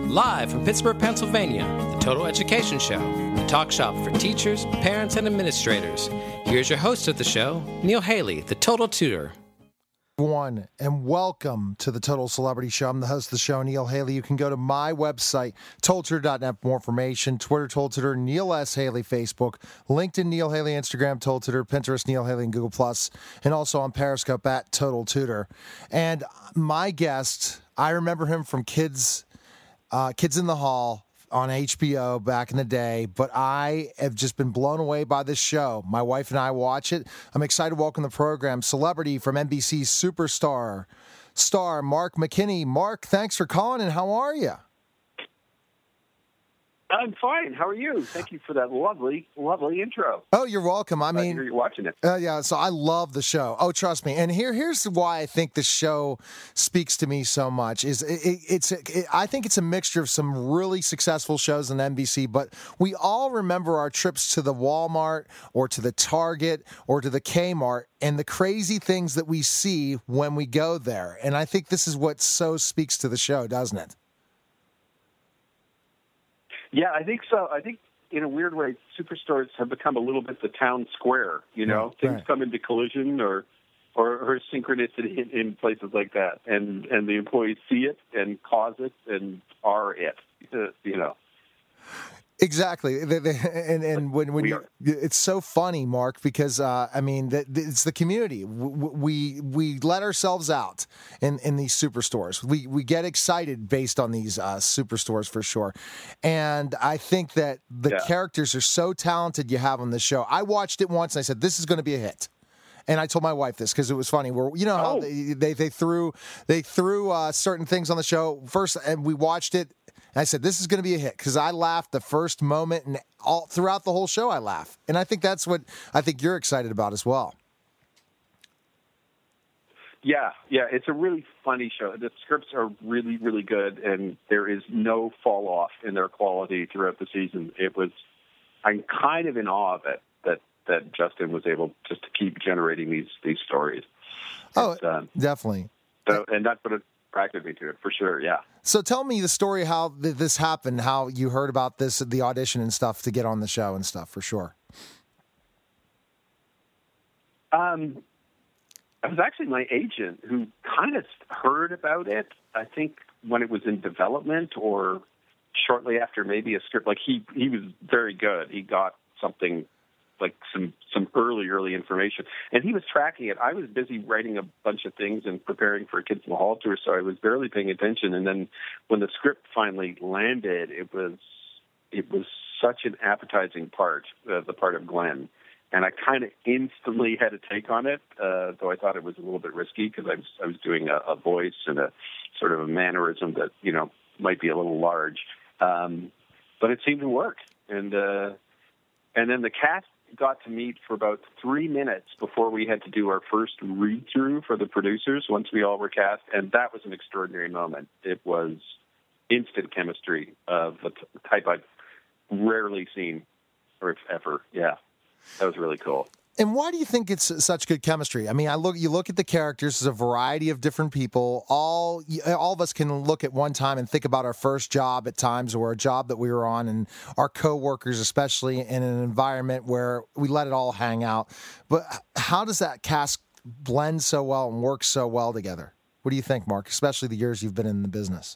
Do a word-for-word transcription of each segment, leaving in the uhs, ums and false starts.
Live from Pittsburgh, Pennsylvania, the Total Education Show, the talk shop for teachers, parents, and administrators. Here's your host of the show, Neil Haley, the Total Tutor. Everyone, and welcome to the Total Celebrity Show. I'm the host of the show, Neil Haley. You can go to my website, total tutor dot net for more information. Twitter, Total Tutor, Neil S. Haley, Facebook, LinkedIn, Neil Haley, Instagram, Total Tutor, Pinterest, Neil Haley, and Google Plus, and also on Periscope at Total Tutor. And my guest, I remember him from Kids, uh, Kids in the Hall on H B O back in the day, but I have just been blown away by this show. My wife and I watch it. I'm excited to welcome the program, celebrity from N B C Superstar, star Mark McKinney. Mark, thanks for calling, and how are you? I'm fine. How are you? Thank you for that lovely, lovely intro. Oh, you're welcome. I Glad mean, to hear you're watching it. Uh, yeah, so I love the show. Oh, trust me. And here, here's why I think the show speaks to me so much. Is it, it, it's it, I think it's a mixture of some really successful shows on N B C, but we all remember our trips to the Walmart or to the Target or to the Kmart and the crazy things that we see when we go there. And I think this is what so speaks to the show, doesn't it? Yeah, I think so. I think in a weird way, superstores have become a little bit the town square. You know, right, things right. come come into collision or or, or synchronicity in, in places like that, and and the employees see it and cause it and are it. Uh, you know. Exactly, and and when when you, it's so funny, Mark, because uh, I mean that it's the community. We we let ourselves out in, in these superstores. We we get excited based on these uh, superstores for sure, and I think that the yeah. characters are so talented. You have on the show. I watched it once, and I said this is going to be a hit. And I told my wife this because it was funny. Where you know how oh. they, they they threw they threw uh, certain things on the show first, and we watched it. And I said, this is going to be a hit because I laughed the first moment and all throughout the whole show I laugh. And I think that's what I think you're excited about as well. Yeah, yeah, it's a really funny show. The scripts are really, really good, and there is no fall off in their quality throughout the season. It was, I'm kind of in awe of it that, that Justin was able just to keep generating these these stories. Oh, and, um, definitely. So, and that's what attracted me to it for sure. Yeah. So tell me the story how th- this happened, how you heard about this, the audition and stuff to get on the show and stuff for sure. Um, it was actually my agent who kind of heard about it. I think when it was in development or shortly after maybe a script. Like he he was very good. He got something. like some, some early, early information. And he was tracking it. I was busy writing a bunch of things and preparing for a Kids in the Hall tour, so I was barely paying attention. And then when the script finally landed, it was it was such an appetizing part, uh, the part of Glenn. And I kind of instantly had a take on it, uh, though I thought it was a little bit risky because I was, I was doing a, a voice and a sort of a mannerism that, you know, might be a little large. Um, but it seemed to work. And, uh, and then the cast got to meet for about three minutes before we had to do our first read-through for the producers once we all were cast, and that was an extraordinary moment. It was instant chemistry of the type I've rarely seen, or if ever. Yeah, that was really cool. And why do you think it's such good chemistry? I mean, I look. You look at the characters. There's a variety of different people. All all of us can look at one time and think about our first job at times, or a job that we were on, and our coworkers, especially in an environment where we let it all hang out. But how does that cast blend so well and work so well together? What do you think, Mark? Especially the years you've been in the business.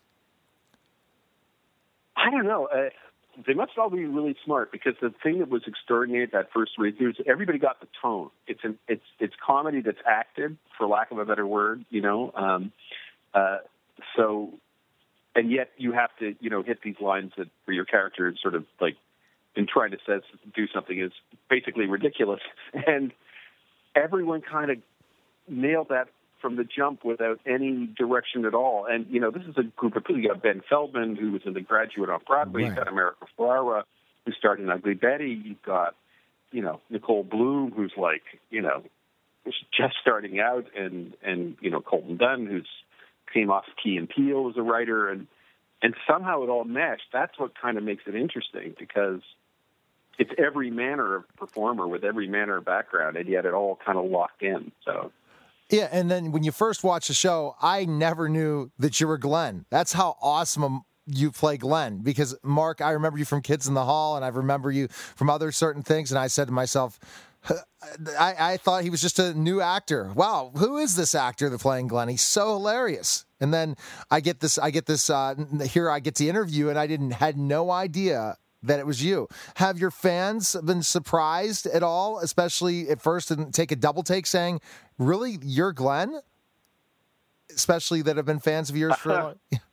I don't know. Uh, They must all be really smart because the thing that was extraordinary at that first read through is everybody got the tone. It's an it's it's comedy that's acted, for lack of a better word, you know. Um, uh, so, and yet you have to you know hit these lines that where your character is sort of like in trying to says do something is basically ridiculous, and everyone kind of nailed that from the jump without any direction at all. And, you know, this is a group of people. You got Ben Feldman, who was in The Graduate on Broadway. Right. You've got America Ferrera, who starred in Ugly Betty. You've got, you know, Nicole Bloom, who's like, you know, just starting out. And, and you know, Colton Dunn, who's came off Key and Peele as a writer. And, and somehow it all meshed. That's what kind of makes it interesting because it's every manner of performer with every manner of background, and yet it all kind of locked in. So, yeah, and then when you first watch the show, I never knew that you were Glenn. That's how awesome you play Glenn, because Mark, I remember you from Kids in the Hall, and I remember you from other certain things, and I said to myself, I, I thought he was just a new actor. Wow, who is this actor that's playing Glenn? He's so hilarious. And then I get this, I get this, uh, here I get to interview, and I didn't had no idea that it was you. Have your fans been surprised at all, especially at first, and take a double take saying, really, you're Glenn? Especially that have been fans of yours for a long time.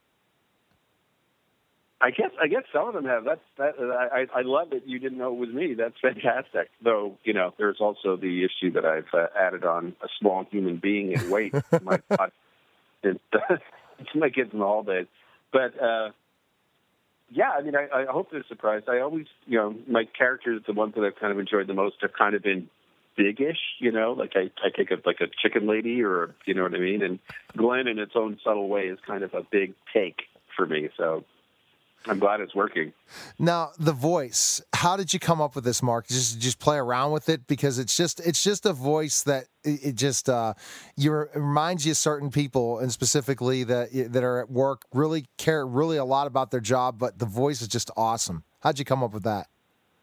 I guess I guess some of them have. That's that. I I love that you didn't know it was me. That's fantastic. Though you know, there's also the issue that I've uh, added on a small human being in weight. my it, it's my Kids in the Hall days, but uh, yeah. I mean, I, I hope they're surprised. I always, you know, my characters, the ones that I've kind of enjoyed the most, have kind of been big-ish. You know, like I I take a like a chicken lady, or you know what I mean. And Glenn, in its own subtle way, is kind of a big take for me. So. I'm glad it's working. Now, the voice. How did you come up with this, Mark? Just just play around with it, because it's just it's just a voice that it, it just uh, you it reminds you of certain people, and specifically that that are at work really care really a lot about their job, but the voice is just awesome. How'd you come up with that?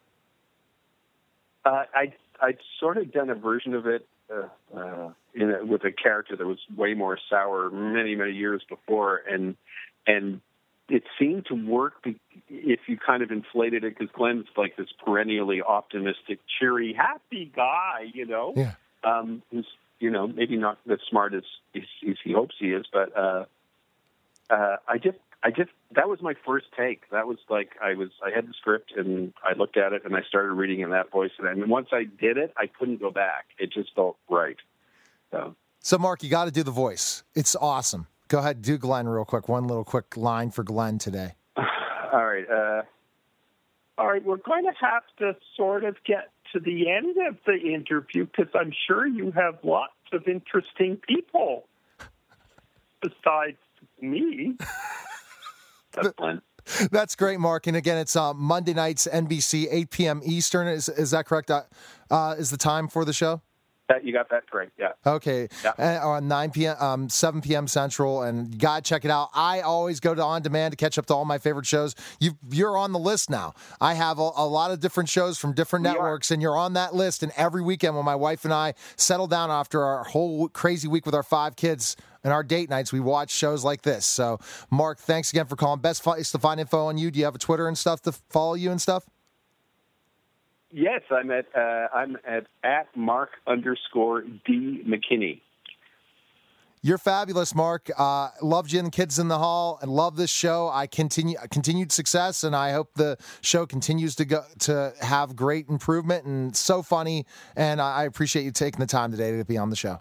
Uh, I I'd sort of done a version of it uh, uh, in a, with a character that was way more sour many many years before, and and. It seemed to work if you kind of inflated it, because Glenn's like this perennially optimistic, cheery, happy guy, you know, yeah. um, who's, you know, maybe not as smart as, as, as he hopes he is. But uh, uh, I just, I just, that was my first take. That was like, I was, I had the script and I looked at it and I started reading in that voice. And once I did it, I couldn't go back. It just felt right. So, so Mark, you got to do the voice. It's awesome. Go ahead, do Glenn real quick. One little quick line for Glenn today. All right. Uh, all right, we're going to have to sort of get to the end of the interview, because I'm sure you have lots of interesting people besides me. That's Glenn. That's great, Mark. And again, it's uh, Monday nights, N B C, eight p.m. Eastern. Is is that correct? Uh, uh, is the time for the show? That, you got that correct, yeah. Okay, yeah. Uh, on nine p.m., um, seven p.m. Central, and you got to check it out. I always go to On Demand to catch up to all my favorite shows. You, you're on the list now. I have a, a lot of different shows from different we networks, are. and you're on that list. And every weekend when my wife and I settle down after our whole crazy week with our five kids and our date nights, we watch shows like this. So, Mark, thanks again for calling. Best place to find info on you. Do you have a Twitter and stuff to follow you and stuff? Yes, I'm at uh, I'm at at Mark underscore D McKinney. You're fabulous, Mark. Uh, loved you in Kids in the Hall, and love this show. I continue continued success, and I hope the show continues to go to have great improvement. And so funny, and I appreciate you taking the time today to be on the show.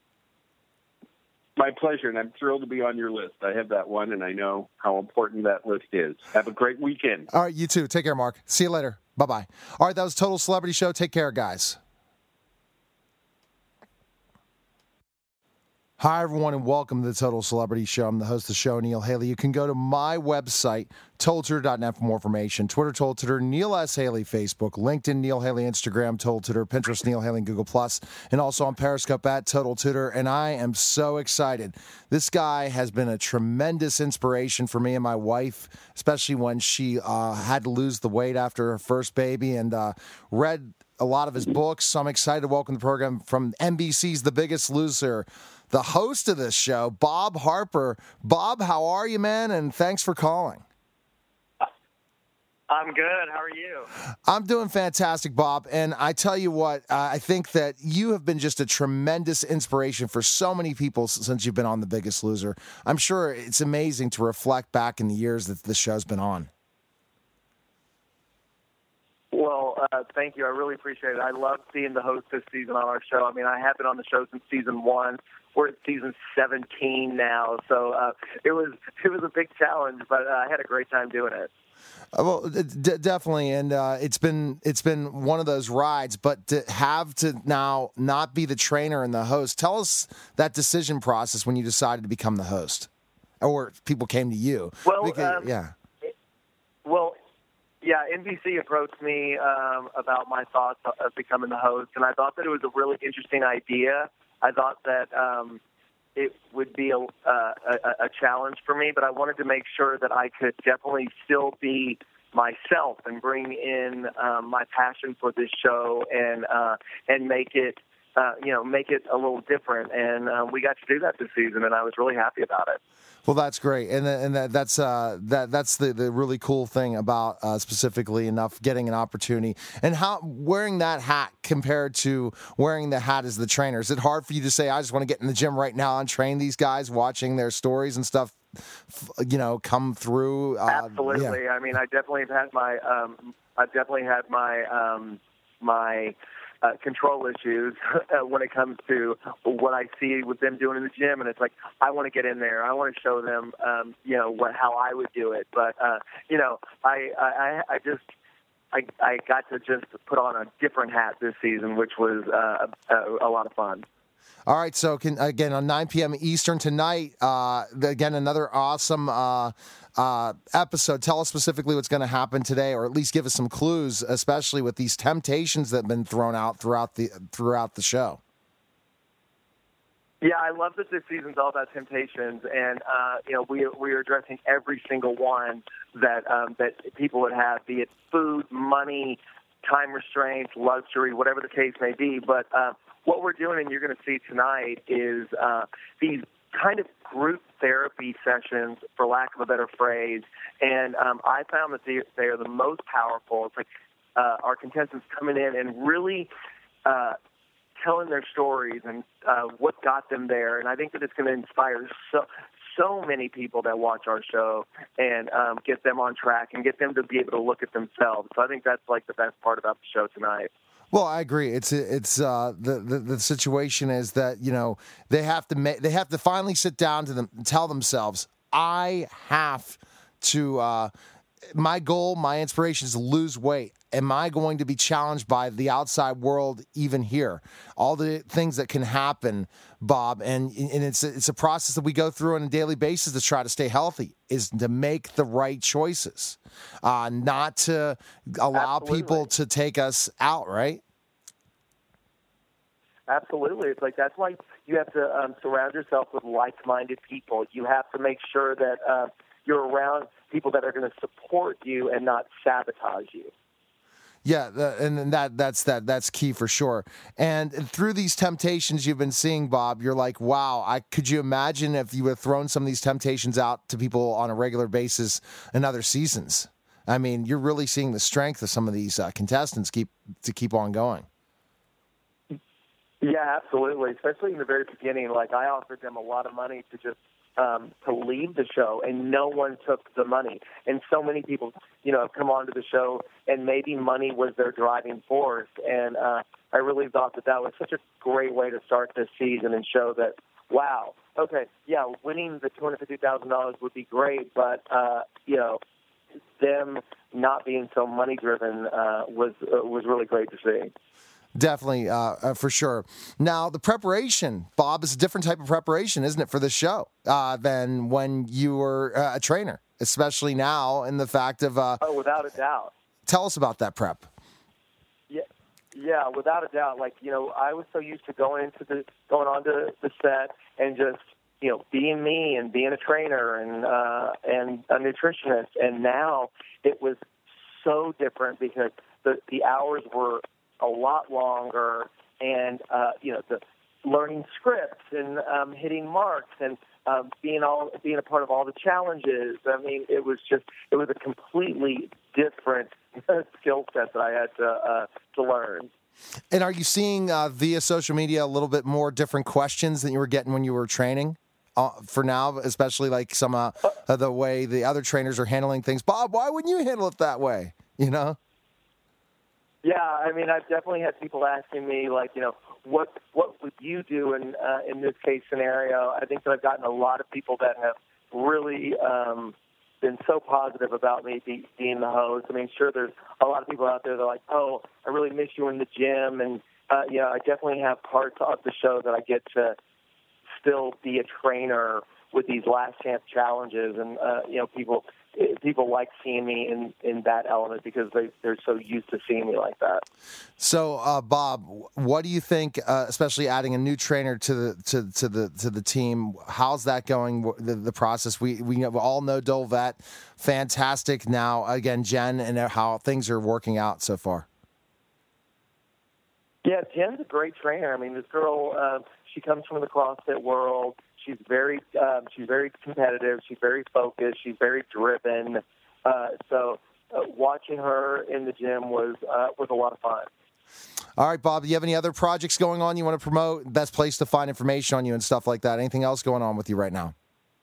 My pleasure, and I'm thrilled to be on your list. I have that one, and I know how important that list is. Have a great weekend. All right, you too. Take care, Mark. See you later. Bye-bye. All right, that was Total Celebrity Show. Take care, guys. Hi, everyone, and welcome to the Total Celebrity Show. I'm the host of the show, Neil Haley. You can go to my website, total tutor dot net, for more information. Twitter, Total Tutor, Neil S. Haley, Facebook, LinkedIn, Neil Haley, Instagram, Total Tutor, Pinterest, Neil Haley, and Google Plus, and also on Periscope at Total Tutor. And I am so excited. This guy has been a tremendous inspiration for me and my wife, especially when she uh, had to lose the weight after her first baby, and uh, read a lot of his books. So I'm excited to welcome the program from N B C's The Biggest Loser, the host of this show, Bob Harper. Bob, how are you, man? And thanks for calling. I'm good. How are you? I'm doing fantastic, Bob. And I tell you what, uh, I think that you have been just a tremendous inspiration for so many people since you've been on The Biggest Loser. I'm sure it's amazing to reflect back in the years that this show's been on. Well, uh, thank you. I really appreciate it. I love being the host this season on our show. I mean, I have been on the show since season one. We're at season seventeen now, so uh, it was it was a big challenge, but uh, I had a great time doing it. Uh, well, d- definitely, and uh, it's been it's been one of those rides. But to have to now not be the trainer and the host, tell us that decision process when you decided to become the host, or people came to you. Well, because, um, yeah. It, well. Yeah, N B C approached me um, about my thoughts of becoming the host, and I thought that it was a really interesting idea. I thought that um, it would be a, uh, a, a challenge for me, but I wanted to make sure that I could definitely still be myself and bring in um, my passion for this show and uh, and make it, uh, you know, make it a little different. And uh, we got to do that this season, and I was really happy about it. Well, that's great, and and that, that's uh, that that's the, the really cool thing about uh, specifically enough getting an opportunity, and how wearing that hat compared to wearing the hat as the trainer. Is it hard for you to say, I just want to get in the gym right now and train these guys, watching their stories and stuff, you know, come through? Uh, Absolutely. Yeah. I mean, I definitely have had my um, I definitely had my um, my. Uh, control issues uh, when it comes to what I see with them doing in the gym, and it's like I want to get in there. I want to show them, um, you know, what how I would do it. But uh, you know, I, I I just I I got to just put on a different hat this season, which was uh, a, a lot of fun. All right, so can, again, on nine p.m. Eastern tonight, uh, again, another awesome uh, uh, episode. Tell us specifically what's going to happen today, or at least give us some clues, especially with these temptations that have been thrown out throughout the throughout the show. Yeah, I love that this season's all about temptations, and uh, you know we we are addressing every single one that um, that people would have, be it food, money, time restraints, luxury, whatever the case may be. But uh, what we're doing, and you're going to see tonight, is uh, these kind of group therapy sessions, for lack of a better phrase. And um, I found that they, they are the most powerful. It's like uh, our contestants coming in and really uh, telling their stories and uh, what got them there. And I think that it's going to inspire so so many people that watch our show and um, get them on track and get them to be able to look at themselves. So I think that's like the best part about the show tonight. Well, I agree. It's it's uh, the, the the situation is that, you know, they have to ma- they have to finally sit down to them and tell themselves, I have to. Uh, my goal, my inspiration is to lose weight. Am I going to be challenged by the outside world even here? All the things that can happen, Bob, and and it's it's a process that we go through on a daily basis to try to stay healthy, is to make the right choices, uh, not to allow Absolutely. people to take us out, right? Absolutely. It's like that's why you have to um, surround yourself with like-minded people. You have to make sure that uh, you're around people that are going to support you and not sabotage you. Yeah, and that that's that that's key for sure. And through these temptations you've been seeing, Bob, you're like, wow, I could you imagine if you had thrown some of these temptations out to people on a regular basis in other seasons? I mean, you're really seeing the strength of some of these uh, contestants keep to keep on going. Yeah, absolutely. Especially in the very beginning, like I offered them a lot of money to just um, to leave the show, and no one took the money. And so many people, you know, have come onto the show, and maybe money was their driving force. And uh, I really thought that that was such a great way to start this season and show that, wow, okay, yeah, winning the two hundred fifty thousand dollars would be great, but uh, you know, them not being so money driven uh, was uh, was really great to see. Definitely, uh, uh, for sure. Now, the preparation, Bob, is a different type of preparation, isn't it, for the show uh, than when you were uh, a trainer, especially now in the fact of... Uh, oh, without a doubt. Tell us about that prep. Yeah, yeah, without a doubt. Like, you know, I was so used to going into the going onto the set and just, you know, being me and being a trainer and uh, and a nutritionist. And now it was so different because the the hours were a lot longer, and uh, you know, the learning scripts and um, hitting marks and um, being all being a part of all the challenges. I mean, it was just it was a completely different skill set that I had to uh, to learn. And are you seeing uh, via social media a little bit more different questions than you were getting when you were training? Uh, for now, especially like some uh, uh, the way the other trainers are handling things. Bob, why wouldn't you handle it that way? You know. Yeah, I mean, I've definitely had people asking me, like, you know, what what would you do in uh, in this case scenario? I think that I've gotten a lot of people that have really um, been so positive about me be, being the host. I mean, sure, there's a lot of people out there that are like, oh, I really miss you in the gym. And, uh, you know, I definitely have parts of the show that I get to still be a trainer with these last chance challenges. And, uh, you know, people it, people like seeing me in, in that element because they, they're so used to seeing me like that. So, uh, Bob, what do you think, uh, especially adding a new trainer to the to, to the to the team? How's that going? The, the process. We we all know Dolvet, fantastic. Now again, Jen, and how things are working out so far. Yeah, Jen's a great trainer. I mean, this girl, uh, she comes from the CrossFit world. She's very, um, she's very competitive. She's very focused. She's very driven. Uh, so, uh, watching her in the gym was uh, was a lot of fun. All right, Bob. Do you have any other projects going on you want to promote? Best place to find information on you and stuff like that. Anything else going on with you right now?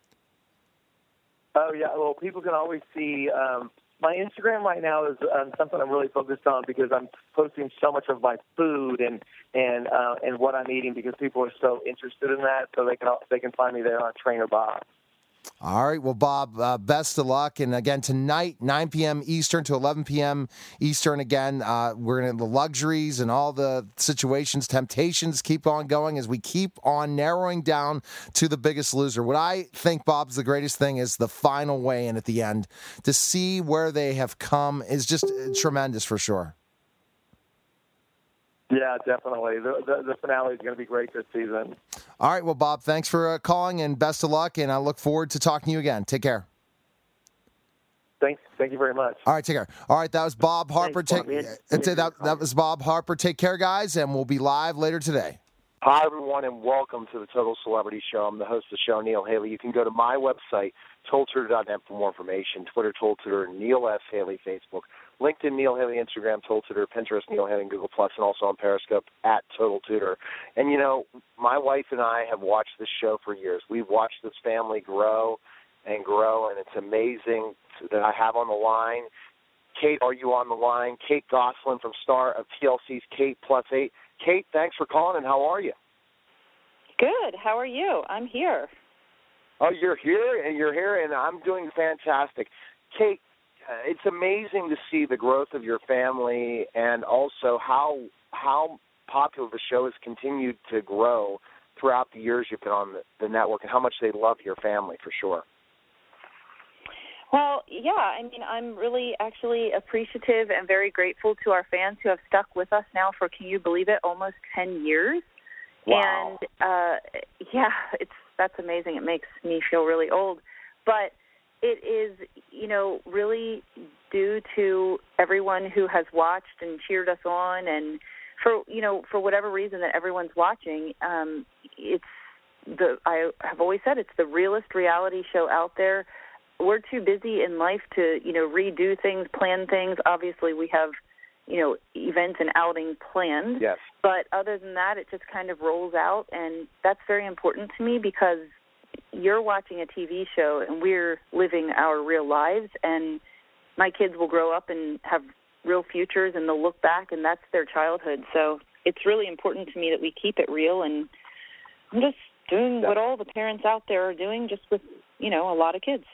Oh yeah. Well, people can always see. Um, My Instagram right now is um, something I'm really focused on because I'm posting so much of my food and and uh, and what I'm eating because people are so interested in that. So they can they can find me there on Trainer Bob. All right. Well, Bob, uh, best of luck. And again, tonight, nine p.m. Eastern to eleven p.m. Eastern again, uh, we're going to the luxuries and all the situations, temptations keep on going as we keep on narrowing down to the Biggest Loser. What I think, Bob, is the greatest thing is the final weigh-in at the end. To see where they have come is just tremendous for sure. Yeah, definitely. The, the, the finale is going to be great this season. All right. Well, Bob, thanks for uh, calling and best of luck. And I look forward to talking to you again. Take care. Thanks. Thank you very much. All right. Take care. All right. That was Bob Harper. Thanks, take, Bob. uh, that, that was Bob Harper. Take care, guys. And we'll be live later today. Hi, everyone, and welcome to the Total Celebrity Show. I'm the host of the show, Neil Haley. You can go to my website, total tutor dot net, for more information. Twitter, Total Tutor, Neil S. Haley, Facebook, LinkedIn, Neil Haley, Instagram, Total Tutor, Pinterest, Neil Haley, and Google Plus, and also on Periscope at Total Tutor. And, you know, my wife and I have watched this show for years. We've watched this family grow and grow, and it's amazing that I have on the line. Kate, are you on the line? Kate Gosselin from Star of T L C's Kate Plus Eight. Kate, thanks for calling, and how are you? Good. How are you? I'm here. Oh, you're here, and you're here, and I'm doing fantastic. Kate, uh, it's amazing to see the growth of your family and also how how popular the show has continued to grow throughout the years you've been on the, the network and how much they love your family, for sure. Well, yeah, I mean, I'm really actually appreciative and very grateful to our fans who have stuck with us now for, can you believe it, almost ten years. Wow. And, uh, yeah, it's that's amazing. It makes me feel really old. But it is, you know, really due to everyone who has watched and cheered us on. And for, you know, for whatever reason that everyone's watching, um, it's the, I have always said, it's the realest reality show out there. We're too busy in life to, you know, redo things, plan things. Obviously, we have, you know, events and outings planned. Yes. But other than that, it just kind of rolls out, and that's very important to me because you're watching a T V show and we're living our real lives, and my kids will grow up and have real futures, and they'll look back, and that's their childhood. So it's really important to me that we keep it real, and I'm just doing what all the parents out there are doing, just with, you know, a lot of kids.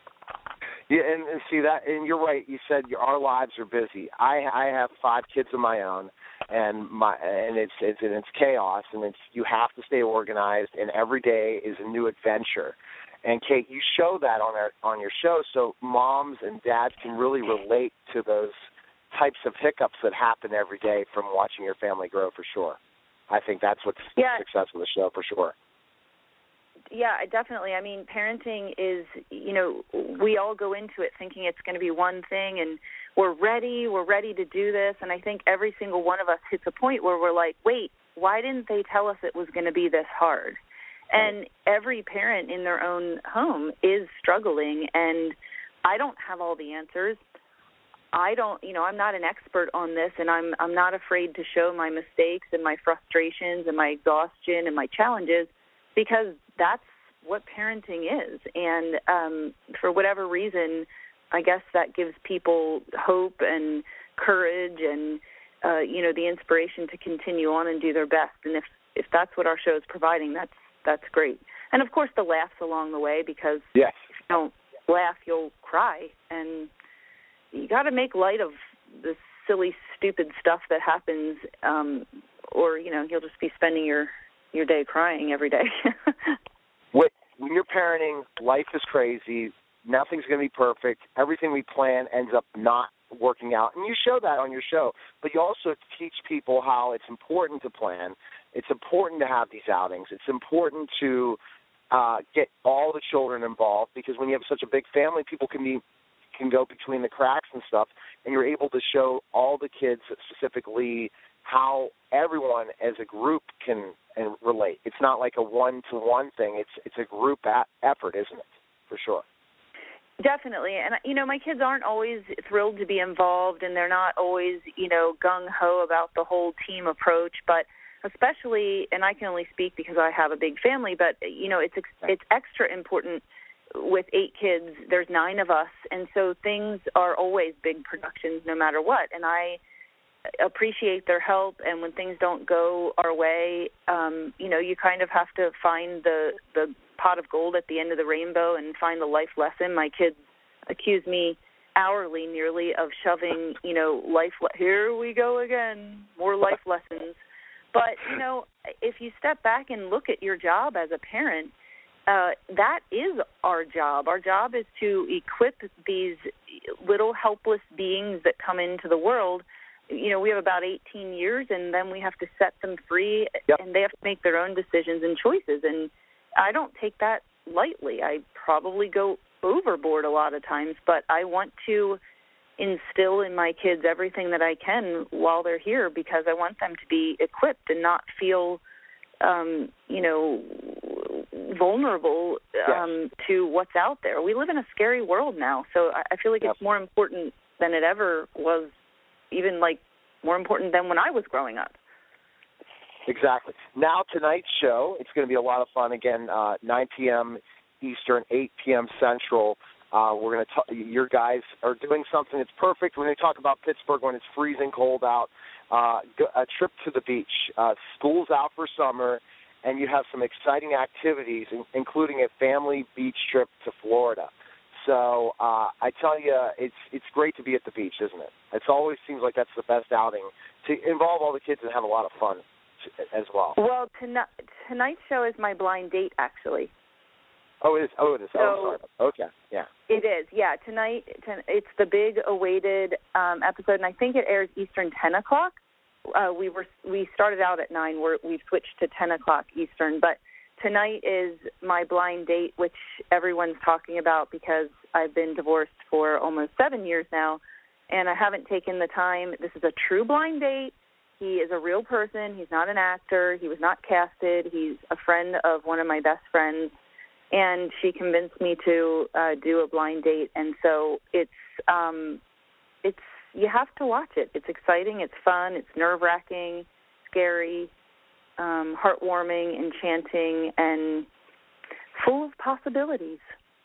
Yeah, and, and see that, and you're right. You said our lives are busy. I I have five kids of my own, and my and it's it's and it's chaos, and it's you have to stay organized, and every day is a new adventure. And Kate, you show that on our on your show, so moms and dads can really relate to those types of hiccups that happen every day from watching your family grow. For sure, I think that's what's yeah. the success of the show. For sure. Yeah, definitely. I mean, parenting is, you know, we all go into it thinking it's going to be one thing, and we're ready, we're ready to do this. And I think every single one of us hits a point where we're like, wait, why didn't they tell us it was going to be this hard? And every parent in their own home is struggling, and I don't have all the answers. I don't, you know, I'm not an expert on this, and I'm I'm not afraid to show my mistakes and my frustrations and my exhaustion and my challenges, because that's what parenting is. And um, for whatever reason, I guess that gives people hope and courage and, uh, you know, the inspiration to continue on and do their best. And if, if that's what our show is providing, that's that's great. And, of course, the laughs along the way, because yes. if you don't laugh, you'll cry. And you got to make light of this silly, stupid stuff that happens, um, or, you know, you'll just be spending your your day crying every day. When you're parenting, life is crazy. nothing's going to be perfect. Everything we plan ends up not working out. And you show that on your show. But you also teach people how it's important to plan. It's important to have these outings. It's important to uh, get all the children involved, because when you have such a big family, people can be can go between the cracks and stuff, and you're able to show all the kids specifically how everyone as a group can and relate. It's not like a one-to-one thing. It's it's a group a- effort, isn't it? For sure. Definitely. And, you know, my kids aren't always thrilled to be involved, and they're not always, you know, gung-ho about the whole team approach. But especially, and I can only speak because I have a big family, but, you know, it's it's extra important with eight kids. There's nine of us, and so things are always big productions no matter what. And I appreciate their help, and when things don't go our way, um, you know, you kind of have to find the, the pot of gold at the end of the rainbow and find the life lesson. My kids accuse me hourly nearly of shoving, you know, life, le- here we go again, more life lessons. But, you know, if you step back and look at your job as a parent, Uh, that is our job. Our job is to equip these little helpless beings that come into the world. You know, we have about eighteen years, and then we have to set them free, yep. and they have to make their own decisions and choices. And I don't take that lightly. I probably go overboard a lot of times, but I want to instill in my kids everything that I can while they're here, because I want them to be equipped and not feel Um, you know, vulnerable um, yes. to what's out there. We live in a scary world now, so I, I feel like yep. it's more important than it ever was, even like more important than when I was growing up. Exactly. Now tonight's show, it's going to be a lot of fun. Again, uh, nine p.m. Eastern, eight p.m. Central. Uh, we're going to talk. Your guys are doing something that's perfect. We're going to talk about Pittsburgh when it's freezing cold out. Uh, a trip to the beach. Uh, school's out for summer, and you have some exciting activities, in, including a family beach trip to Florida. So uh, I tell you, it's it's great to be at the beach, isn't it? It always seems like that's the best outing, to involve all the kids and have a lot of fun as well. Well, tonight, tonight's show is my blind date, actually. Oh, it is. Oh, it is. So, oh, sorry. Okay, yeah. It is, yeah. Tonight, it's the big awaited um, episode, and I think it airs Eastern ten o'clock. Uh, we were we started out at nine. We're, we've switched to ten o'clock Eastern, but tonight is my blind date, which everyone's talking about because I've been divorced for almost seven years now, and I haven't taken the time. This is a true blind date. He is a real person. He's not an actor. He was not casted. He's a friend of one of my best friends, and she convinced me to uh, do a blind date, and so it's um, it's. You have to watch it. It's exciting. It's fun. It's nerve-wracking, scary, um, heartwarming, enchanting, and full of possibilities.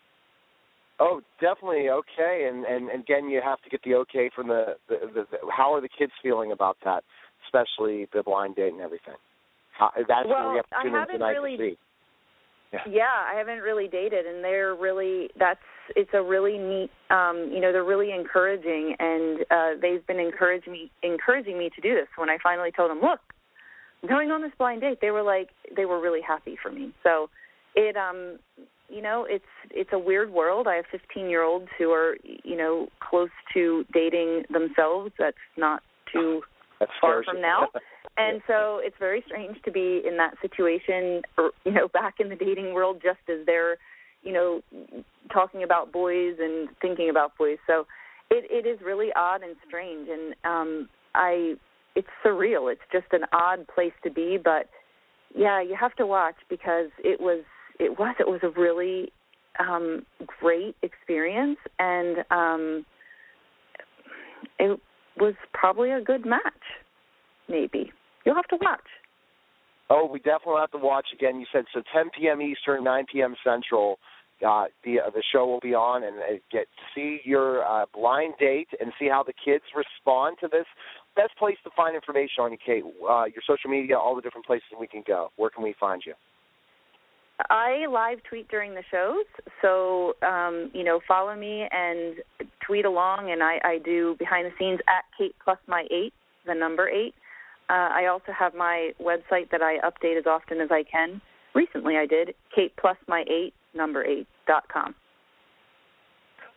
Oh, definitely. Okay. And, and, and again, you have to get the okay from the, the, the, the – how are the kids feeling about that, especially the blind date and everything? How, that's well, what we have to tune in tonight really, to see. Yeah. yeah, I haven't really dated, and they're really – that's – it's a really neat, um, you know, they're really encouraging, and uh, they've been encouraging me, encouraging me to do this. When I finally told them, look, I'm going on this blind date, they were like, they were really happy for me. So it, um, you know, it's it's a weird world. I have fifteen-year-olds who are, you know, close to dating themselves. That's not too That's far from now. And so it's very strange to be in that situation, or, you know, back in the dating world just as they're, you know, talking about boys and thinking about boys. So it, it is really odd and strange, and um, I it's surreal. It's just an odd place to be, but yeah, you have to watch because it was it was it was a really um, great experience, and um, it was probably a good match. Maybe you'll have to watch. Oh, we definitely have to watch again. You said so, ten p.m. Eastern, nine p.m. Central. Uh, the uh, the show will be on, and uh, get see your uh, blind date and see how the kids respond to this. Best place to find information on you, Kate. Uh, your social media, all the different places we can go. Where can we find you? I live tweet during the shows, so um, you know, follow me and tweet along. And I, I do behind the scenes at Kate plus my eight, the number eight. Uh, I also have my website that I update as often as I can. Recently I did, Kate plus my eight, number eight, dot com.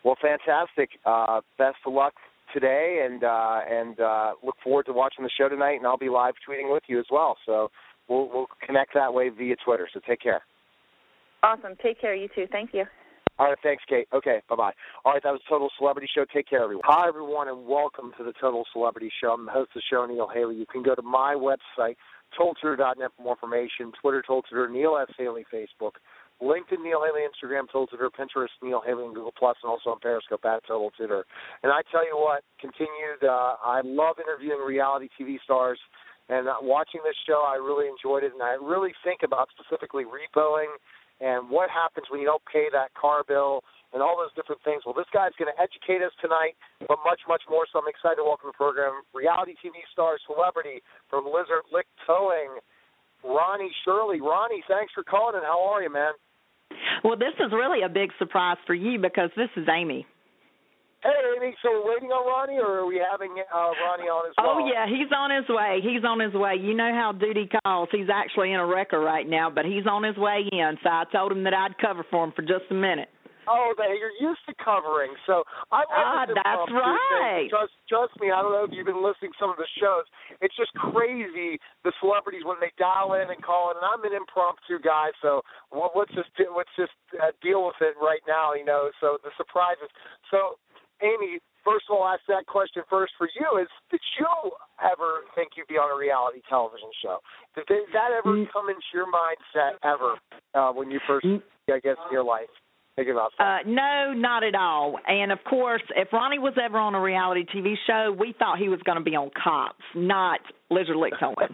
Well, fantastic. Uh, best of luck today, and uh, and uh, look forward to watching the show tonight, and I'll be live tweeting with you as well. So we'll, we'll connect that way via Twitter, so take care. Awesome. Take care, you too. Thank you. All right, thanks, Kate. Okay, bye-bye. All right, that was Total Celebrity Show. Take care, everyone. Hi, everyone, and welcome to the Total Celebrity Show. I'm the host of the show, Neil Haley. You can go to my website, total tutor dot net for more information, Twitter, Total Tutor, Neil S. Haley, Facebook, LinkedIn, Neil Haley, Instagram, Total Tutor, Pinterest, Neil Haley, and Google Plus, and also on Periscope at Total Tutor. And I tell you what, continued, uh, I love interviewing reality T V stars, and uh, watching this show, I really enjoyed it, and I really think about specifically repoing and what happens when you don't pay that car bill and all those different things. Well, this guy's going to educate us tonight, but much, much more. So I'm excited to welcome to the program reality T V star, celebrity from Lizard Lick Towing, Ronnie Shirley. Ronnie, thanks for calling, and how are you, man? Well, this is really a big surprise for you because this is Amy. Hey, Amy, so we're waiting on Ronnie, or are we having uh, Ronnie on as well? Oh, yeah, he's on his way. He's on his way. You know how duty calls. He's actually in a wrecker right now, but he's on his way in, so I told him that I'd cover for him for just a minute. Oh, they, you're used to covering, so I Ah, that's right. Trust, trust me, I don't know if you've been listening to some of the shows. It's just crazy, the celebrities, when they dial in and call in, and I'm an impromptu guy, so well, let's just, let's just uh, deal with it right now, you know, so the surprises. So, Amy, first of all, I'll ask that question first for you, is did you ever think you'd be on a reality television show? Did, did that ever come into your mindset ever uh, when you first, I guess, in your life? Uh, no, not at all. And, of course, if Ronnie was ever on a reality T V show, we thought he was going to be on Cops, not Lizard Lick Towing.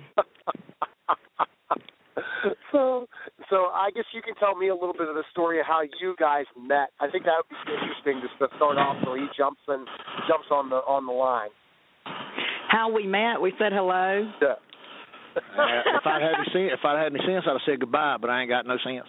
so, so I guess you can tell me a little bit of the story of how you guys met. I think that would be interesting just to start off so he jumps and jumps on the on the line. How we met? We said hello. Yeah. uh, if I'd had any sense, if I'd had any sense, I'd have said goodbye. But I ain't got no sense.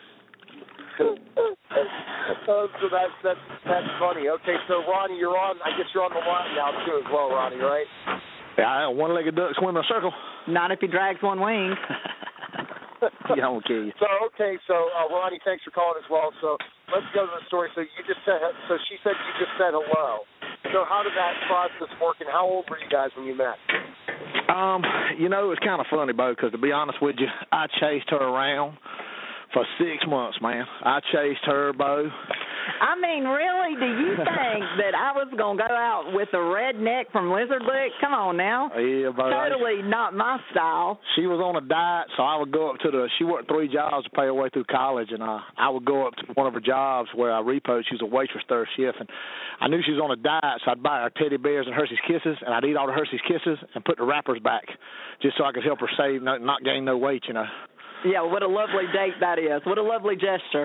uh, so that's that's that's funny. Okay, so Ronnie, you're on. I guess you're on the line now too, as well, Ronnie, right? Yeah, one-legged duck swim in a circle. Not if he drags one wing. Yeah, I'm gonna kill you. So okay, so uh, Ronnie, thanks for calling as well. So let's go to the story. So you just said. So she said you just said hello. So how did that process work, and how old were you guys when you met? Um, you know, it's kind of funny, Bo, because to be honest with you, I chased her around for six months, man. I chased her, Bo. I mean, really? Do you think that I was going to go out with a redneck from Lizard Lick? Come on now. Yeah, Bo. Totally not my style. She was on a diet, so I would go up to the, she worked three jobs to pay her way through college, and uh, I would go up to one of her jobs where I repoed. She was a waitress third shift, and I knew she was on a diet, so I'd buy her teddy bears and Hershey's Kisses, and I'd eat all the Hershey's Kisses and put the wrappers back just so I could help her save, not, not gain no weight, you know. Yeah, what a lovely date that is. What a lovely gesture.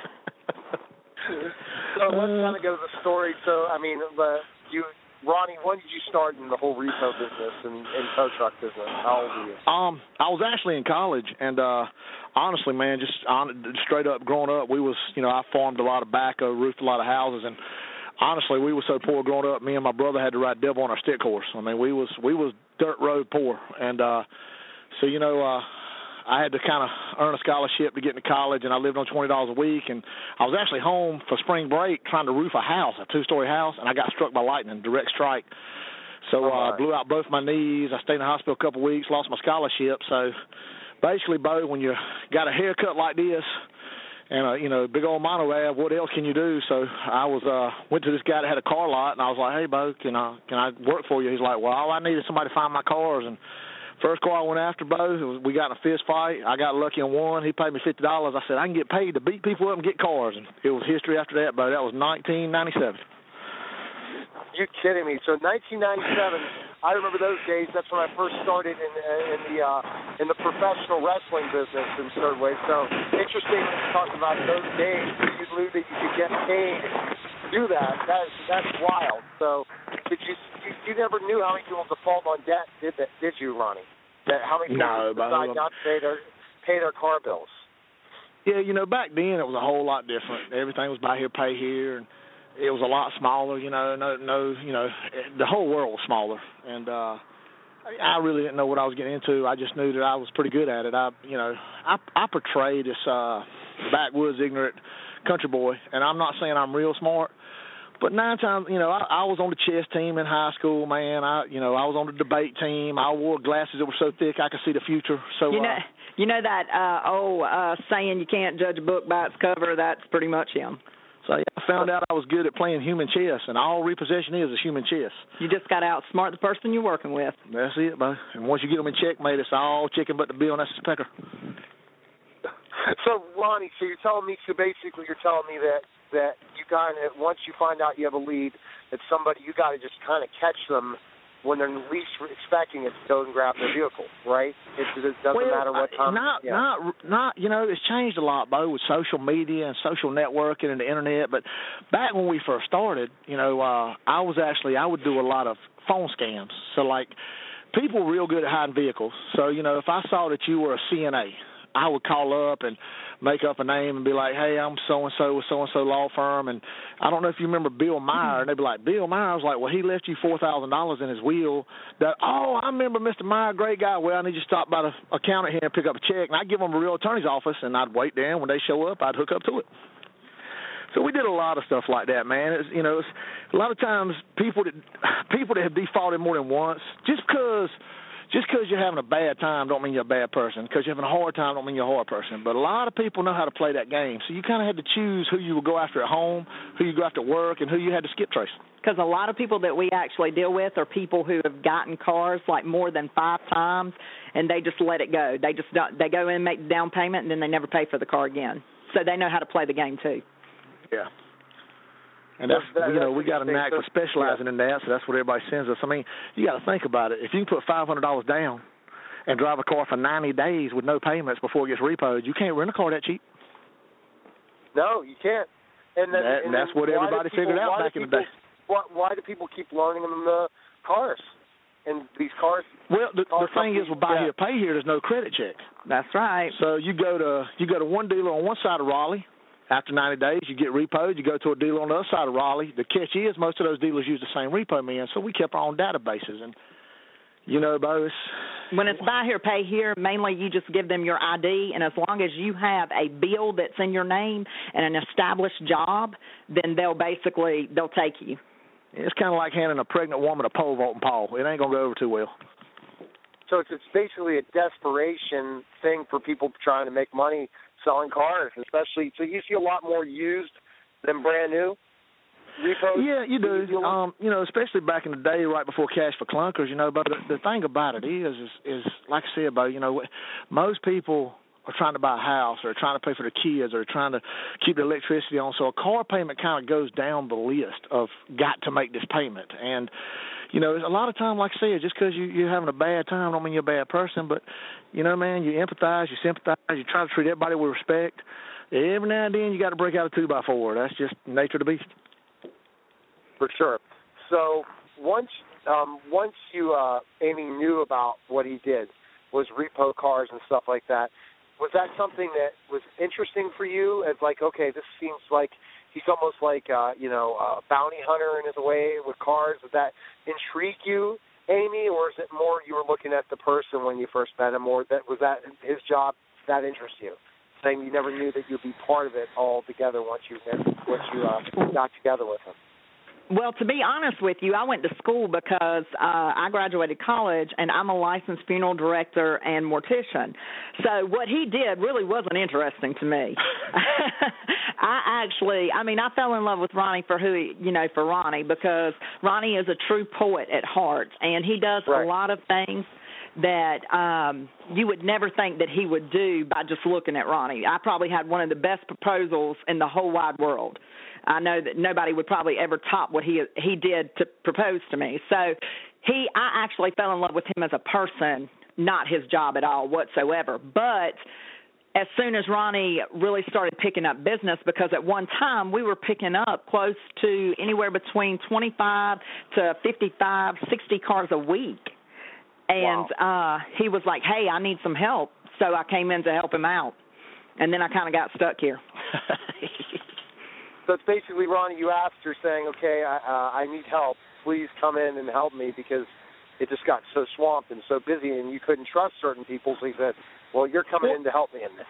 So let's kind of go to the story. So, I mean, uh, you, Ronnie, when did you start in the whole repo business and, and tow truck business? How old were you? Um, I was actually in college, and uh, honestly, man, just on, straight up growing up, we was, you know, I farmed a lot of tobacco, roofed a lot of houses, and honestly, we were so poor growing up. Me and my brother had to ride devil on our stick horse. I mean, we was we was dirt road poor, and uh, so you know. Uh, I had to kind of earn a scholarship to get into college, and I lived on twenty dollars a week. And I was actually home for spring break trying to roof a house, a two-story house, and I got struck by lightning, direct strike. So I uh, blew out both my knees. I stayed in the hospital a couple of weeks, lost my scholarship. So basically, Bo, when you got a haircut like this and, a, you know, big old mono ab, what else can you do? So I was uh, went to this guy that had a car lot, and I was like, hey, Bo, can I, can I work for you? He's like, well, all I need is somebody to find my cars. And first car I went after, Bo, we got in a fist fight. I got lucky and won. He paid me fifty dollars. I said, I can get paid to beat people up and get cars. And it was history after that, Bo. That was nineteen ninety-seven. You're kidding me. So nineteen ninety-seven, I remember those days. That's when I first started in, in the uh, in the professional wrestling business in third way. So interesting to talk about those days. You knew that you could get paid to do that. That's, that's wild. So did you, you you never knew how many people default on debt, did that? Did you, Ronnie? That how many people no, decide not to pay their pay their car bills? Yeah, you know, back then it was a whole lot different. Everything was buy here, pay here, and it was a lot smaller. You know, no, no, you know, the whole world was smaller, and uh, I really didn't know what I was getting into. I just knew that I was pretty good at it. I, you know, I I portray this uh, backwoods, ignorant country boy, and I'm not saying I'm real smart. But nine times, you know, I, I was on the chess team in high school, man. I, you know, I was on the debate team. I wore glasses that were so thick I could see the future. So you know, uh, you know that uh, old uh, saying, "You can't judge a book by its cover." That's pretty much him. So yeah, I found out I was good at playing human chess, and all repossession is is human chess. You just got to outsmart the person you're working with. That's it, man. And once you get them in checkmate, it's all chicken but the bill, and that's the pecker. So, Ronnie, so you're telling me, so basically you're telling me that, that you kind of, once you find out you have a lead, that somebody, you got to just kind of catch them when they're least expecting it to go and grab their vehicle, right? It, it doesn't well, matter what time. Not, yeah. not, not. You know, it's changed a lot, Bo, with social media and social networking and the internet. But back when we first started, you know, uh, I was actually I would do a lot of phone scams. So like, people were real good at hiding vehicles. So you know, if I saw that you were a C N A, I would call up and make up a name and be like, hey, I'm so-and-so with so-and-so law firm. And I don't know if you remember Bill Meyer. And they'd be like, Bill Meyer? I was like, well, he left you four thousand dollars in his will. That, oh, I remember Mister Meyer, great guy. Well, I need you to stop by the accountant here and pick up a check. And I'd give them a real attorney's office, and I'd wait there. And when they show up, I'd hook up to it. So we did a lot of stuff like that, man. It's, you know, it's, a lot of times people that, people that have defaulted more than once, just because – Just because you're having a bad time don't mean you're a bad person. Because you're having a hard time don't mean you're a hard person. But a lot of people know how to play that game. So you kind of had to choose who you would go after at home, who you go after at work, and who you had to skip trace. Because a lot of people that we actually deal with are people who have gotten cars like more than five times, and they just let it go. They just don't, they go in and make the down payment, and then they never pay for the car again. So they know how to play the game too. Yeah. And that's, that, you know, we got a knack for specializing yeah. in that, so that's what everybody sends us. I mean, you got to think about it. If you can put five hundred dollars down and drive a car for ninety days with no payments before it gets repoed, you can't rent a car that cheap. No, you can't. And, then, that, and, and that's what everybody people, figured out back in people, the day. Why, why do people keep loaning them the cars? And these cars. Well, the, car the thing is, with buy yeah. here, pay here, there's no credit check. That's right. So you go to you go to one dealer on one side of Raleigh. After ninety days, you get repoed. You go to a dealer on the other side of Raleigh. The catch is most of those dealers use the same repo man, so we kept our own databases. And, you know, Bo, it's, when it's buy here, pay here, mainly you just give them your I D, and as long as you have a bill that's in your name and an established job, then they'll basically, they'll take you. It's kind of like handing a pregnant woman a pole vaulting paw. It ain't going to go over too well. So it's, it's basically a desperation thing for people trying to make money selling cars, especially. So you see a lot more used than brand new repos. Yeah, you do. Um, you know, especially back in the day, right before Cash for Clunkers. You know, but the, the thing about it is, is, is like I said, about you know, most people are trying to buy a house, or trying to pay for their kids, or trying to keep the electricity on. So a car payment kind of goes down the list of got to make this payment. And you know, a lot of time, like I said, just because you, you're having a bad time don't mean you're a bad person. But, you know, man, you empathize, you sympathize, you try to treat everybody with respect. Every now and then you got to break out a two by four. That's just nature of the beast. For sure. So once um, once you, uh, Amy, knew about what he did, was repo cars and stuff like that, was that something that was interesting for you as like, okay, this seems like he's almost like, uh, you know, a bounty hunter in his way with cars? Did that intrigue you, Amy, or is it more you were looking at the person when you first met him, or that was that his job that interest you? Saying you never knew that you'd be part of it all together once you once you uh, got together with him. Well, to be honest with you, I went to school because uh, I graduated college, and I'm a licensed funeral director and mortician. So what he did really wasn't interesting to me. I actually, I mean, I fell in love with Ronnie for who he, you know, for Ronnie, because Ronnie is a true poet at heart, and he does right. a lot of things that um, you would never think that he would do by just looking at Ronnie. I probably had one of the best proposals in the whole wide world. I know that nobody would probably ever top what he he did to propose to me. So he, I actually fell in love with him as a person, not his job at all whatsoever. But as soon as Ronnie really started picking up business, because at one time we were picking up close to anywhere between twenty-five to fifty-five, sixty cars a week. And wow. uh, he was like, hey, I need some help. So I came in to help him out. And then I kind of got stuck here. So it's basically, Ronnie, you asked her saying, okay, I, uh, I need help. Please come in and help me, because it just got so swamped and so busy and you couldn't trust certain people. So he said, well, you're coming well, in to help me in this.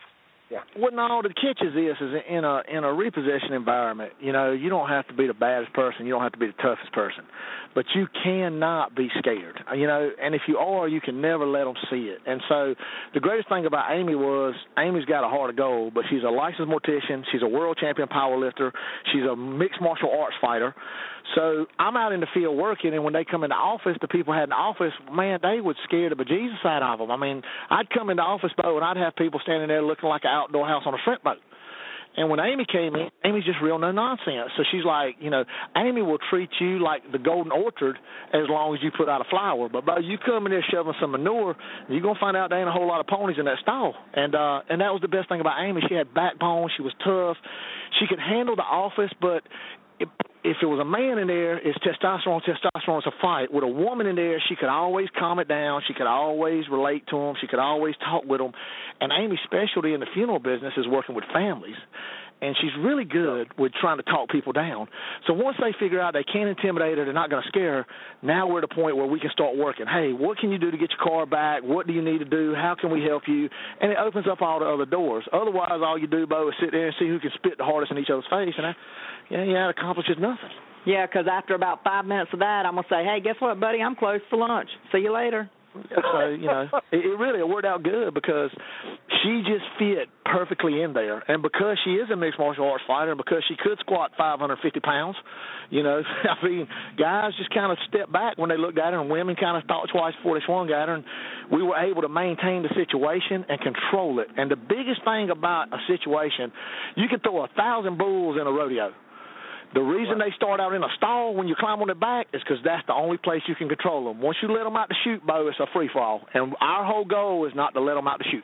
Yeah. Well, no, the catch is this: is in a in a repossession environment, you know, you don't have to be the baddest person, you don't have to be the toughest person, but you cannot be scared, you know. And if you are, you can never let them see it. And so, the greatest thing about Amy was Amy's got a heart of gold, but she's a licensed mortician, she's a world champion powerlifter, she's a mixed martial arts fighter. So I'm out in the field working, and when they come in the office, the people had in the office, man, they would scare the bejesus out of them. I mean, I'd come in the office, Bo, and I'd have people standing there looking like an outdoor house on a shrimp boat. And when Amy came in, Amy's just real no-nonsense. So she's like, you know, Amy will treat you like the golden orchard as long as you put out a flower. But, Bo, you come in there shoving some manure, you're going to find out there ain't a whole lot of ponies in that stall. And uh, and that was the best thing about Amy. She had backbone. She was tough. She could handle the office, but If, if it was a man in there, it's testosterone, testosterone, it's a fight. With a woman in there, she could always calm it down. She could always relate to them. She could always talk with them. And Amy's specialty in the funeral business is working with families. And she's really good with trying to talk people down. So once they figure out they can't intimidate her, they're not going to scare her, now we're at a point where we can start working. Hey, what can you do to get your car back? What do you need to do? How can we help you? And it opens up all the other doors. Otherwise, all you do, Bo, is sit there and see who can spit the hardest in each other's face. And, I, yeah, yeah, it accomplishes nothing. Yeah, because after about five minutes of that, I'm going to say, hey, guess what, buddy? I'm closed for lunch. See you later. So, you know, it, it really it worked out good because she just fit perfectly in there. And because she is a mixed martial arts fighter and because she could squat five hundred fifty pounds, you know, I mean, guys just kind of stepped back when they looked at her, and women kind of thought twice before they swung at her. And we were able to maintain the situation and control it. And the biggest thing about a situation, you can throw a thousand bulls in a rodeo. The reason they start out in a stall when you climb on their back is because that's the only place you can control them. Once you let them out to shoot, Bo, it's a free-fall. And our whole goal is not to let them out to shoot.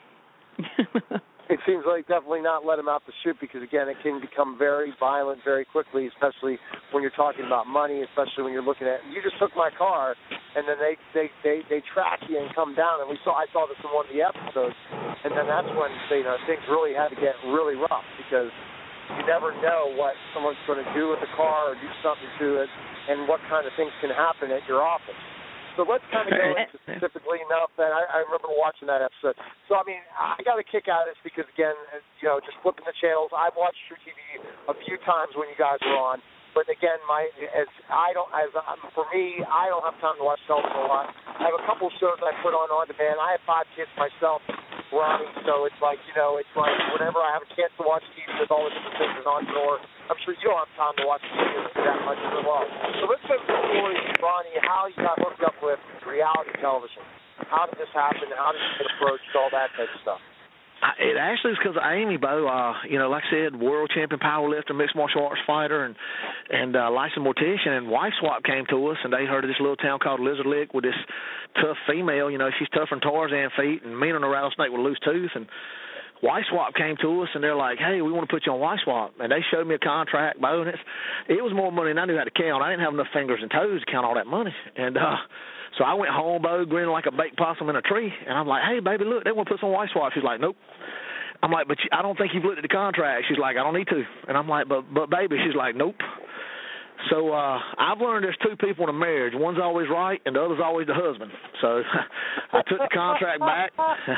It seems like definitely not let them out to shoot because, again, it can become very violent very quickly, especially when you're talking about money, especially when you're looking at, you just took my car, and then they, they, they, they track you and come down. And we saw I saw this in one of the episodes, and then that's when you know, things really had to get really rough because you never know what someone's going to do with the car or do something to it and what kind of things can happen at your office. So let's kind of go into specifically enough that I, I remember watching that episode. So, I mean, I got a kick out of this because, again, you know, just flipping the channels. I've watched True T V a few times when you guys were on. But, again, my as I don't as um, for me, I don't have time to watch television a lot. I have a couple shows I put on on demand. I have five kids myself, Ronnie, so it's like, you know, it's like whenever I have a chance to watch T V with all the different things on door, I'm sure you don't have time to watch T V that much as well. So let's go to the story, Ronnie, how you got hooked up with reality television. How did this happen? How did you get approached? All that type of stuff. It actually is because of Amy, Bo. Uh, you know, like I said, world champion powerlifter, mixed martial arts fighter, and and uh, licensed mortician. And Wife Swap came to us, and they heard of this little town called Lizard Lick with this tough female. You know, she's tougher than Tarzan feet and meaner than a rattlesnake with a loose tooth. And Wife Swap came to us, and they're like, hey, we want to put you on Wife Swap. And they showed me a contract, Bo, and it's, it was more money than I knew how to count. I didn't have enough fingers and toes to count all that money. And uh, so I went home, Bo, grinning like a baked possum in a tree. And I'm like, hey, baby, look, they want to put us on Wife Swap. She's like, nope. I'm like, but I don't think you've looked at the contract. She's like, I don't need to. And I'm like, but, but baby, she's like, nope. So uh, I've learned there's two people in a marriage. One's always right, and the other's always the husband. So I took the contract back.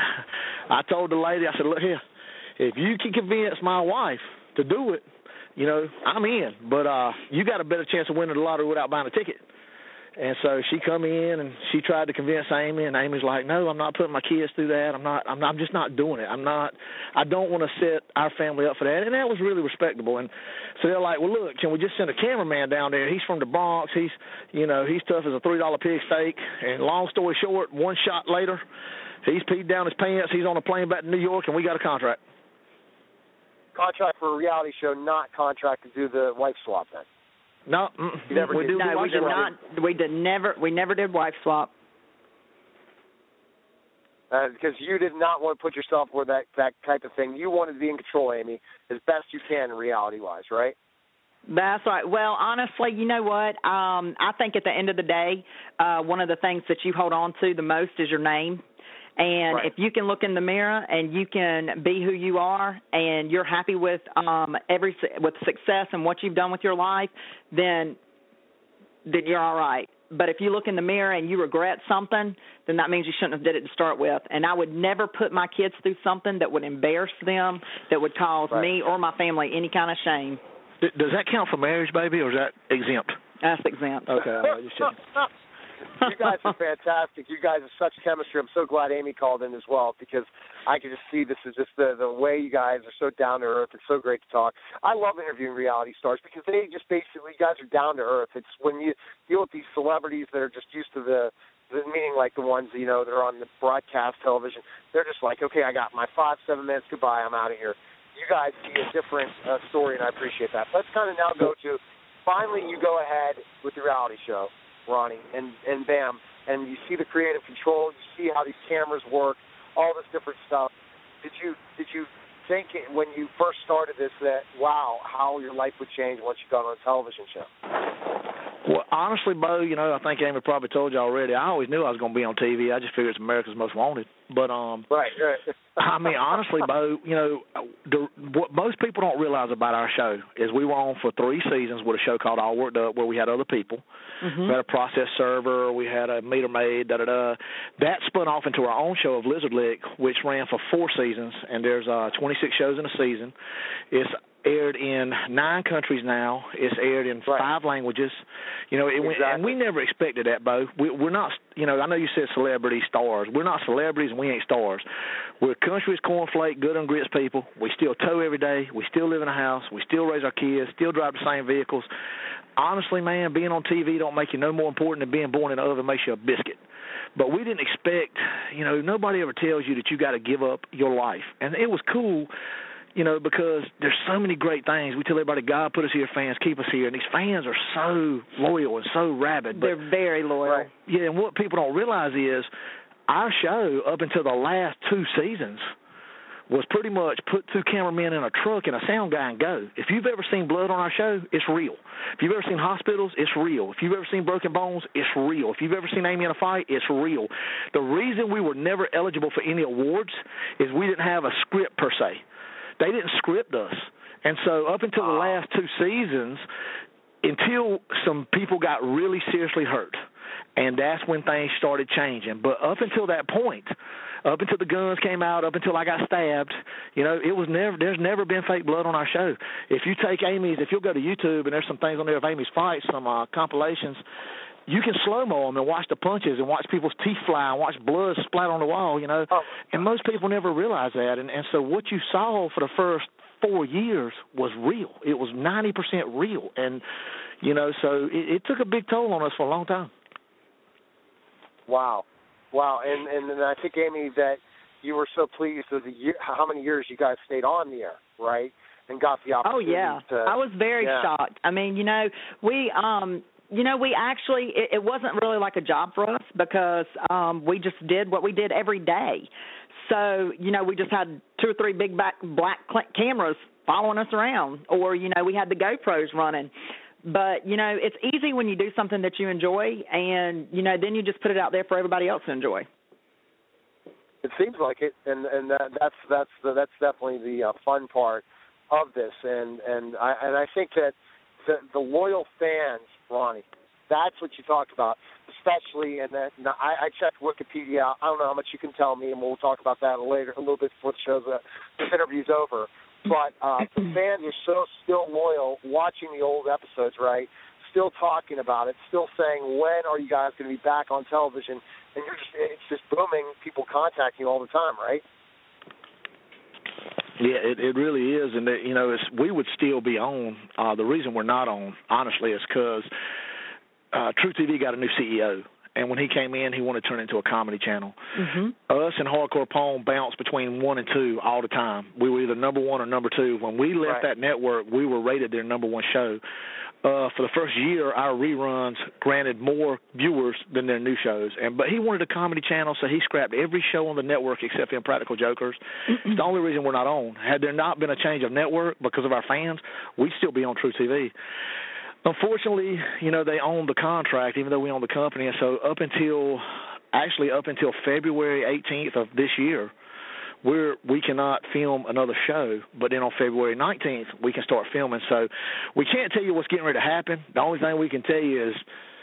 I told the lady, I said, look here, if you can convince my wife to do it, you know, I'm in. But uh, you got a better chance of winning the lottery without buying a ticket. And so she come in and she tried to convince Amy, and Amy's like, "No, I'm not putting my kids through that. I'm not. I'm, not, I'm just not doing it. I'm not. I don't want to set our family up for that." And that was really respectable. And so they're like, "Well, look, can we just send a cameraman down there? He's from the Bronx. He's, you know, he's tough as a three dollar pig steak." And long story short, one shot later, he's peed down his pants. He's on a plane back to New York, and we got a contract. Contract for a reality show, not contract to do the wife swap then. No, you never we did. No, we did not. We did never. We never did wife swap. Uh, because you did not want to put yourself where that that type of thing. You wanted to be in control, Amy, as best you can, reality-wise, right? That's right. Well, honestly, you know what? Um, I think at the end of the day, uh, one of the things that you hold on to the most is your name. And right. if you can look in the mirror and you can be who you are and you're happy with um, every with success and what you've done with your life, then then you're all right. but if you look in the mirror and you regret something, then that means you shouldn't have did it to start with. And I would never put my kids through something that would embarrass them, that would cause right. me or my family any kind of shame. Does that count for marriage, baby, or is that exempt? That's exempt. Okay, all right, just checking. You guys are fantastic. You guys are such chemistry. I'm so glad Amy called in as well, because I can just see this is just the, the way you guys are so down to earth. It's so great to talk. I love interviewing reality stars because they just basically, you guys are down to earth. It's when you deal with these celebrities that are just used to the, the meaning like the ones, you know, that are on the broadcast television. They're just like, okay, I got my five, seven minutes. Goodbye. I'm out of here. You guys see a different uh, story, and I appreciate that. Let's kind of now go to, finally you go ahead with the reality show, Ronnie, and, and bam, and you see the creative control, you see how these cameras work, all this different stuff. Did you did you think it, when you first started this that, wow, how your life would change once you got on a television show? Well, honestly, Bo, you know, I think Amy probably told you already. I always knew I was going to be on T V. I just figured it's America's Most Wanted. But, um, right, right. I mean, honestly, Bo, you know, the, what most people don't realize about our show is we were on for three seasons with a show called All Worked Up, where we had other people. Mm-hmm. We had a process server, we had a meter maid, da da da. That spun off into our own show of Lizard Lick, which ran for four seasons, and there's uh, twenty-six shows in a season. It's aired in nine countries now. It's aired in right. five languages. You know, it exactly. went, and we never expected that, Bo. We, we're not, you know, I know you said celebrity stars. We're not celebrities, and we ain't stars. We're country's cornflake, good and grits people. We still tow every day. We still live in a house. We still raise our kids, still drive the same vehicles. Honestly, man, being on T V don't make you no more important than being born in an oven makes you a biscuit. But we didn't expect, you know, nobody ever tells you that you got to give up your life. And it was cool, you know, because there's so many great things. We tell everybody, God put us here, fans keep us here. And these fans are so loyal and so rabid. They're but, very loyal. Right. Yeah, and what people don't realize is our show, up until the last two seasons, was pretty much put two cameramen in a truck and a sound guy and go. If you've ever seen blood on our show, it's real. If you've ever seen hospitals, it's real. If you've ever seen broken bones, it's real. If you've ever seen Amy in a fight, it's real. The reason we were never eligible for any awards is we didn't have a script per se. They didn't script us. And so up until the last two seasons, until some people got really seriously hurt, and that's when things started changing. But up until that point, up until the guns came out, up until I got stabbed, you know, it was never. There's never been fake blood on our show. If you take Amy's, if you'll go to YouTube and there's some things on there of Amy's fights, some uh, compilations, you can slow-mo them and watch the punches and watch people's teeth fly and watch blood splat on the wall, you know. Oh. And most people never realize that. And, and so what you saw for the first four years was real. It was ninety percent real. And, you know, so it, it took a big toll on us for a long time. Wow. Wow. And, and, and I think, Amy, that you were so pleased with the year, how many years you guys stayed on the air, right, and got the opportunity. Oh, yeah. To, I was very yeah. shocked. I mean, you know, we um, – You know, we actually, it, it wasn't really like a job for us because um, we just did what we did every day. So, you know, we just had two or three big back, black cameras following us around, or, you know, we had the GoPros running. But, you know, it's easy when you do something that you enjoy, and, you know, then you just put it out there for everybody else to enjoy. It seems like it, and, and that, that's that's the, that's definitely the uh, fun part of this. And, and, I, and I think that the, the loyal fans, Ronnie, that's what you talked about, especially, and then I, I checked Wikipedia out. I don't know how much you can tell me, and we'll talk about that later, a little bit before the show's, uh, this interview's over. But uh, the fans are so still loyal, watching the old episodes, right, still talking about it, still saying, when are you guys going to be back on television? And you're just, it's just booming, people contacting you all the time, right? Yeah, it, it really is, and that, you know, it's, we would still be on. Uh, the reason we're not on, honestly, is because uh, True T V got a new C E O, and when he came in, he wanted to turn it into a comedy channel. Mm-hmm. Us and Hardcore Pone bounced between one and two all the time. We were either number one or number two. When we left right. that network, we were rated their number one show. Uh, for the first year, our reruns granted more viewers than their new shows. And but he wanted a comedy channel, so he scrapped every show on the network except for Impractical Jokers. It's the only reason we're not on. Had there not been a change of network because of our fans, we'd still be on True T V. Unfortunately, you know, they own the contract, even though we own the company. And so up until, actually up until February eighteenth of this year, We're, we cannot film another show, but then on February nineteenth, we can start filming. So we can't tell you what's getting ready to happen. The only thing we can tell you is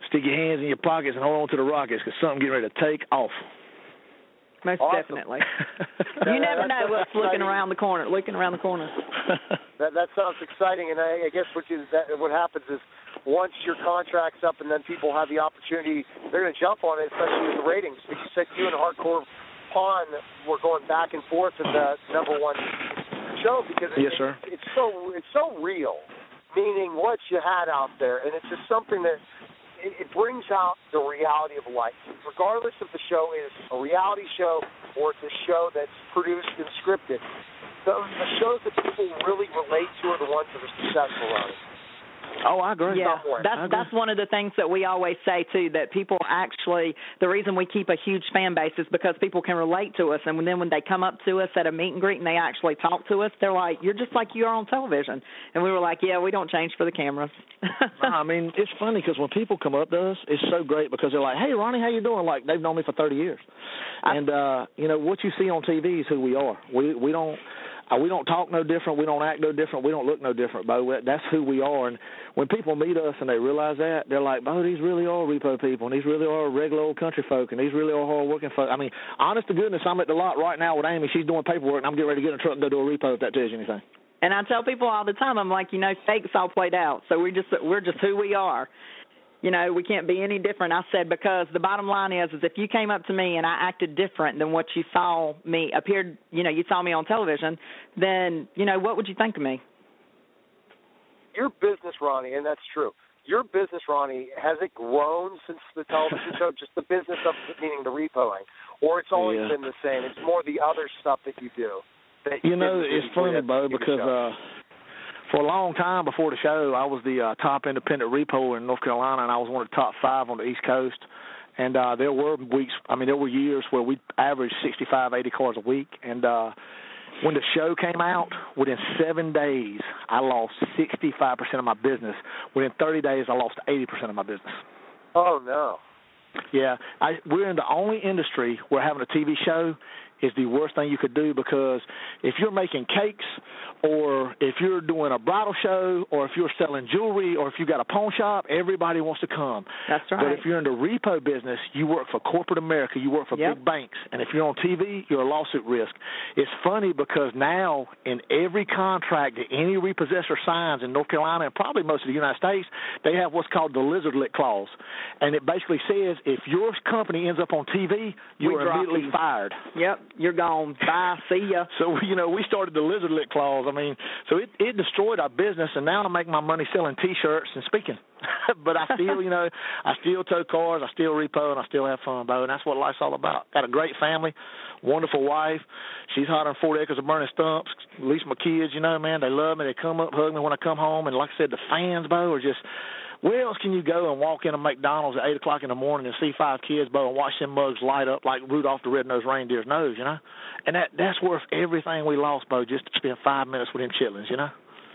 stick your hands in your pockets and hold on to the rockets because something's getting ready to take off. Most awesome. definitely. You never know what's looking around the corner. Looking around the corner. that that sounds exciting, and I, I guess what you, that, what happens is once your contract's up, and then people have the opportunity, they're going to jump on it, especially with the ratings. But you said you and Hardcore Pawn were going back and forth in the number one show because it, yes, sir. It, it's so it's so real, meaning what you had out there, and it's just something that. It brings out the reality of life, regardless if the show is a reality show or it's a show that's produced and scripted. Those the shows that people really relate to are the ones that are successful on it. Oh, I agree. Yeah, that's I agree. that's one of the things that we always say too. That people actually, the reason we keep a huge fan base is because people can relate to us, and then when they come up to us at a meet and greet and they actually talk to us, they're like, "You're just like you are on television," and we were like, "Yeah, we don't change for the cameras." no, I mean, it's funny because when people come up to us, it's so great because they're like, "Hey, Ronnie, how you doing?" Like they've known me for thirty years, and uh, you know what you see on T V is who we are. We we don't. Uh, we don't talk no different. We don't act no different. We don't look no different, Bo. That's who we are. And when people meet us and they realize that, they're like, Bo, these really are repo people, and these really are regular old country folk, and these really are hard-working folk. I mean, honest to goodness, I'm at the lot right now with Amy. She's doing paperwork, and I'm getting ready to get in a truck and go do a repo if that tells you anything. And I tell people all the time, I'm like, you know, stake's all played out, so we just we're just who we are. You know, we can't be any different. I said, because the bottom line is, is if you came up to me and I acted different than what you saw me appeared, you know, you saw me on television, then, you know, what would you think of me? Your business, Ronnie, and that's true. Your business, Ronnie, has it grown since the television show, just the business of meaning the repoing, or it's always yeah. been the same? It's more the other stuff that you do. That you you know, it's funny, Bo, because uh, for a long time before the show, I was the uh, top independent repoer in North Carolina, and I was one of the top five on the East Coast. And uh, there were weeks, I mean, there were years where we averaged sixty-five, eighty cars a week. And uh, when the show came out, within seven days, I lost sixty-five percent of my business. Within thirty days, I lost eighty percent of my business. Oh, no. Yeah, I, we're in the only industry where having a T V show is the worst thing you could do, because if you're making cakes, or if you're doing a bridal show, or if you're selling jewelry, or if you got a pawn shop, everybody wants to come. That's right. But if you're in the repo business, you work for corporate America, you work for yep. big banks, and if you're on T V, you're a lawsuit risk. It's funny because now in every contract that any repossessor signs in North Carolina and probably most of the United States, they have what's called the lizard lick clause, and it basically says if your company ends up on T V, you are immediately you. fired. Yep. You're gone. Bye. See ya. So, you know, we started the lizard lick clause. I mean, so it, it destroyed our business, and now I make my money selling T-shirts and speaking. But I still, you know, I still tow cars, I still repo, and I still have fun, Bo, and that's what life's all about. Got a great family, wonderful wife. She's hotter than forty acres of burning stumps. At least my kids, you know, man, they love me. They come up, hug me when I come home. And like I said, the fans, Bo, are just – where else can you go and walk in a McDonald's at eight o'clock in the morning and see five kids, Bo, and watch them mugs light up like Rudolph the Red-Nosed Reindeer's nose, you know? And that that's worth everything we lost, Bo, just to spend five minutes with them chitlins, you know?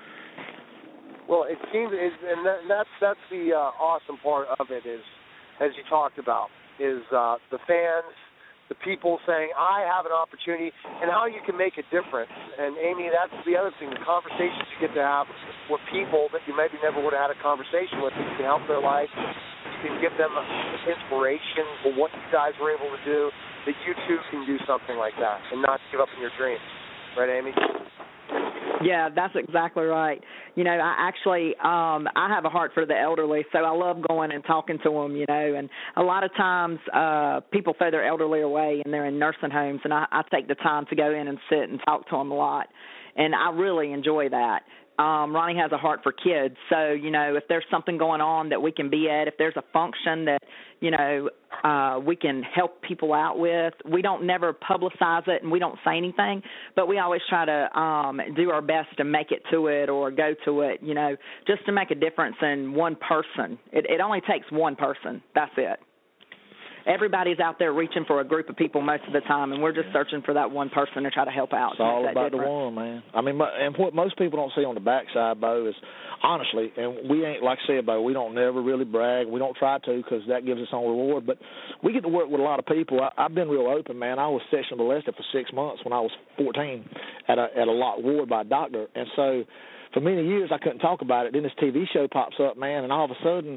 Well, it seems, and that, that's that's the uh, awesome part of it is, as you talked about, is uh, the fans, the people saying, I have an opportunity, and how you can make a difference. And, Amy, that's the other thing, the conversations you get to have with people that you maybe never would have had a conversation with. You can help their life. You can give them inspiration for what you guys were able to do, that you, too, can do something like that and not give up on your dreams. Right, Amy? Yeah, that's exactly right. You know, I actually, um, I have a heart for the elderly, so I love going and talking to them, you know, and a lot of times uh, people throw their elderly away and they're in nursing homes, and I, I take the time to go in and sit and talk to them a lot, and I really enjoy that. Um, Ronnie has a heart for kids, so, you know, if there's something going on that we can be at, if there's a function that, you know, uh, we can help people out with, we don't never publicize it and we don't say anything, but we always try to um, do our best to make it to it or go to it, you know, just to make a difference in one person. It, it only takes one person. That's it. Everybody's out there reaching for a group of people most of the time, and we're just searching for that one person to try to help out. It's all about the one, man. I mean, and what most people don't see on the backside, Bo, is honestly, and we ain't, like I said, Bo, we don't never really brag. We don't try to because that gives us own reward, but we get to work with a lot of people. I, I've been real open, man. I was sexually molested for six months when I was fourteen at a, at a locked ward by a doctor, and so for many years I couldn't talk about it. Then this T V show pops up, man, and all of a sudden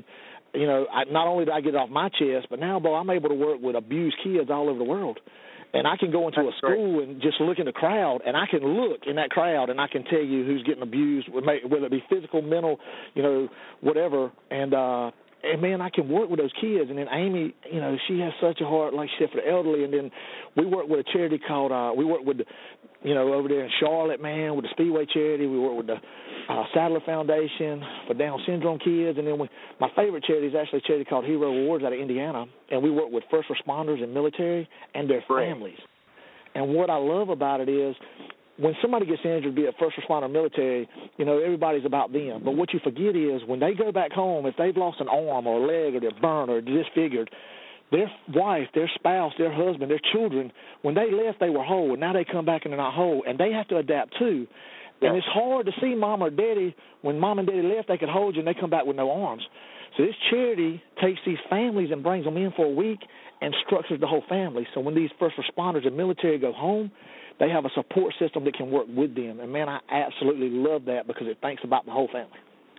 you know, I, not only did I get it off my chest, but now, boy, I'm able to work with abused kids all over the world. And I can go into That's a school great. and just look in the crowd, and I can look in that crowd, and I can tell you who's getting abused, whether it be physical, mental, you know, whatever. And, uh, and man, I can work with those kids. And then Amy, you know, she has such a heart, like she said, for the elderly. And then we work with a charity called, uh, we work with, the, you know, over there in Charlotte, man, with the Speedway charity. We work with the uh, Sadler Foundation for Down syndrome kids. And then we, my favorite charity is actually a charity called Hero Awards out of Indiana. And we work with first responders and military and their families. And what I love about it is when somebody gets injured, be it first responder or military, you know, everybody's about them. But what you forget is when they go back home, if they've lost an arm or a leg or they're burned or disfigured, their wife, their spouse, their husband, their children, when they left, they were whole, and now they come back and they're not whole, and they have to adapt too. Yeah. And it's hard to see mom or daddy, when mom and daddy left, they could hold you, and they come back with no arms. So this charity takes these families and brings them in for a week and structures the whole family. So when these first responders and military go home, they have a support system that can work with them. And, man, I absolutely love that because it thinks about the whole family.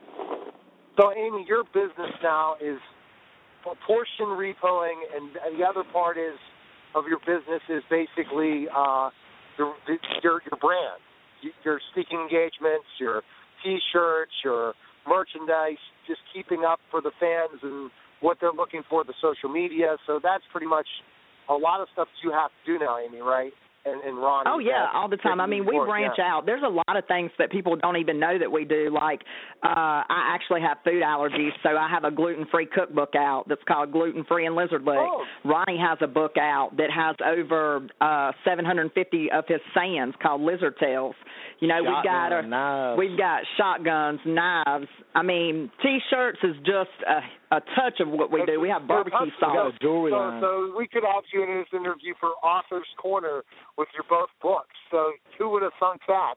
So, Amy, your business now is portion repoing, and the other part is of your business is basically uh, your, your your brand, your speaking engagements, your T-shirts, your merchandise, just keeping up for the fans and what they're looking for, the social media. So that's pretty much a lot of stuff you have to do now, Amy, right? And, and Ron. Oh, yeah, all the time. I mean, we branch yeah. out. There's a lot of things that people don't even know that we do. Like, uh, I actually have food allergies, so I have a gluten-free cookbook out that's called Gluten-Free and Lizard Lick. Oh. Ronnie has a book out that has over uh, seven hundred fifty of his sayings called Lizard Tales. You know, Shotgun, we've got our, knives. we've got shotguns, knives. I mean, T-shirts is just a, a touch of what we do. We have barbecue sauce. So, so we could have you in this interview for Author's Corner with your both books. So who would have thunk that?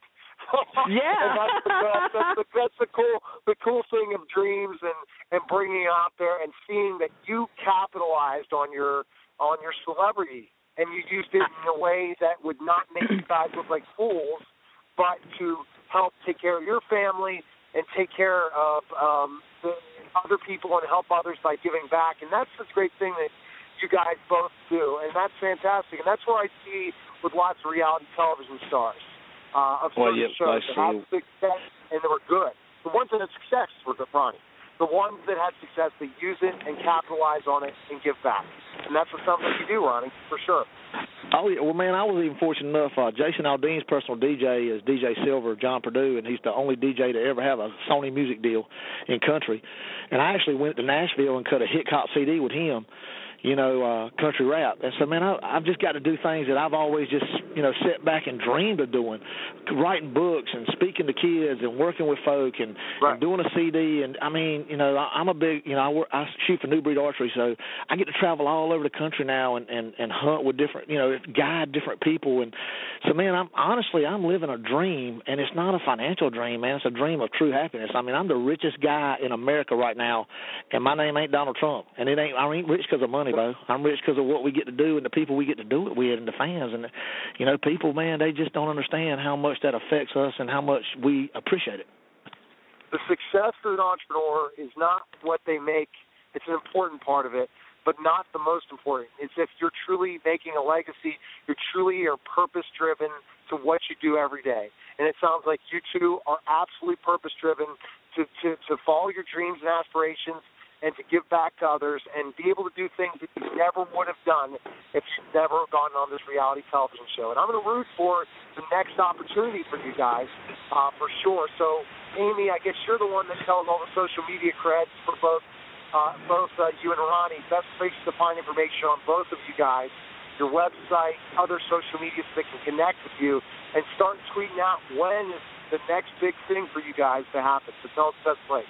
Yeah. And that's the best. That's the, that's the cool the cool thing of dreams and, and bringing it out there and seeing that you capitalized on your on your celebrity and you used it in a way that would not make you guys look like fools, but to help take care of your family and take care of um, the other people and help others by giving back. And that's the great thing that you guys both do, and that's fantastic. And that's what I see with lots of reality television stars uh, of certain well, yeah, shows that had success and they were good. The ones that had success were good, Ronnie. The ones that had success, they use it and capitalize on it and give back. And that's what something you do, Ronnie, for sure. Oh, yeah. Well, man, I was even fortunate enough. Uh, Jason Aldean's personal D J is D J Silver, John Purdue, and he's the only D J to ever have a Sony music deal in country. And I actually went to Nashville and cut a hip-hop C D with him, you know, uh, country rap. And so, man, I, I've just got to do things that I've always just, you know, sat back and dreamed of doing, writing books and speaking to kids and working with folk and, right. and doing a C D. And, I mean, you know, I, I'm a big, you know, I, work, I shoot for New Breed Archery, so I get to travel all over the country now and, and, and hunt with different, you know, guide different people. And so, man, I'm honestly, I'm living a dream, and it's not a financial dream, man. It's a dream of true happiness. I mean, I'm the richest guy in America right now, and my name ain't Donald Trump. And it ain't, I ain't rich because of money, bro. I'm rich because of what we get to do and the people we get to do it with and the fans. And, you know, people, man, they just don't understand how much that affects us and how much we appreciate it. The success of an entrepreneur is not what they make. It's an important part of it, but not the most important. It's if you're truly making a legacy, you're truly are purpose-driven to what you do every day. And it sounds like you two are absolutely purpose-driven to, to, to follow your dreams and aspirations and to give back to others and be able to do things that you never would have done if you'd never gotten on this reality television show. And I'm going to root for the next opportunity for you guys, uh, for sure. So, Amy, I guess you're the one that tells all the social media creds for both uh, both uh, you and Ronnie. Best places to find information on both of you guys, your website, other social media so they can connect with you, and start tweeting out when is the next big thing for you guys to happen. So tell us the best place.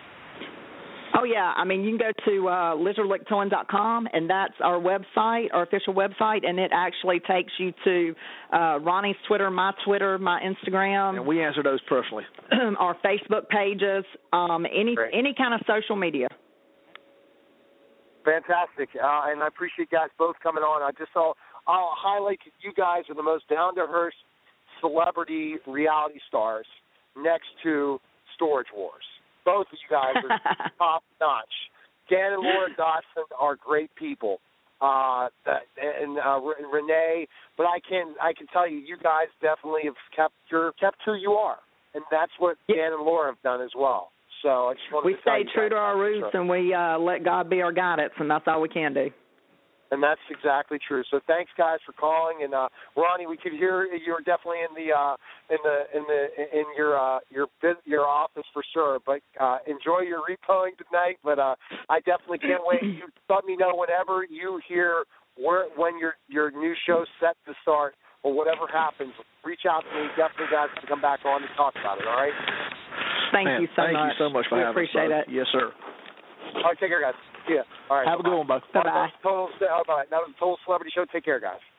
Oh, yeah. I mean, you can go to uh, lizard lick towing dot com, and that's our website, our official website, and it actually takes you to uh, Ronnie's Twitter, my Twitter, my Instagram. And we answer those personally. Our Facebook pages, um, any Great. any kind of social media. Fantastic. Uh, and I appreciate you guys both coming on. I just saw, I'll highlight that you guys are the most down-to-earth celebrity reality stars next to Storage Wars. Both of you guys are top-notch. Dan and Laura Dotson are great people. Uh, and uh, Renee, but I can I can tell you, you guys definitely have kept your kept who you are, and that's what Dan and Laura have done as well. So I just wanted we to tell stay you true guys to our roots, sure. and we uh, let God be our guidance, and that's all we can do. And that's exactly true. So thanks, guys, for calling. And uh, Ronnie, we could hear you're definitely in the uh, in the in the in your uh, your your office for sure. But uh, enjoy your repoing tonight. But uh, I definitely can't wait. You let me know whenever you hear where when your your new show's set to start or whatever happens. Reach out to me. Definitely, guys, to come back on and talk about it. All right. Thank Man, you so thank much. Thank you so much for we having us. appreciate Appreciate it. Yes, sir. All right, take care, guys. Yeah. All right. Have a good one, bud. Bye bye. Total, all right, that was the Total Celebrity Show. Take care, guys.